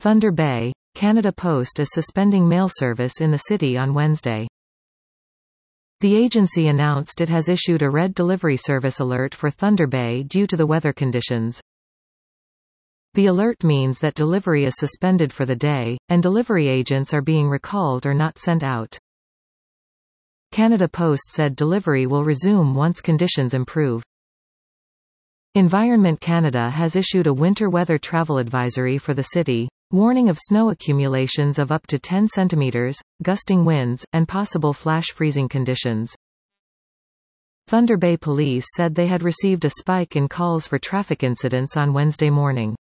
Thunder Bay, Canada Post is suspending mail service in the city on Wednesday. The agency announced it has issued a red delivery service alert for Thunder Bay due to the weather conditions. The alert means that delivery is suspended for the day, and delivery agents are being recalled or not sent out. Canada Post said delivery will resume once conditions improve. Environment Canada has issued a winter weather travel advisory for the city, warning of snow accumulations of up to 10 centimeters, gusting winds, and possible flash freezing conditions. Thunder Bay Police said they had received a spike in calls for traffic incidents on Wednesday morning.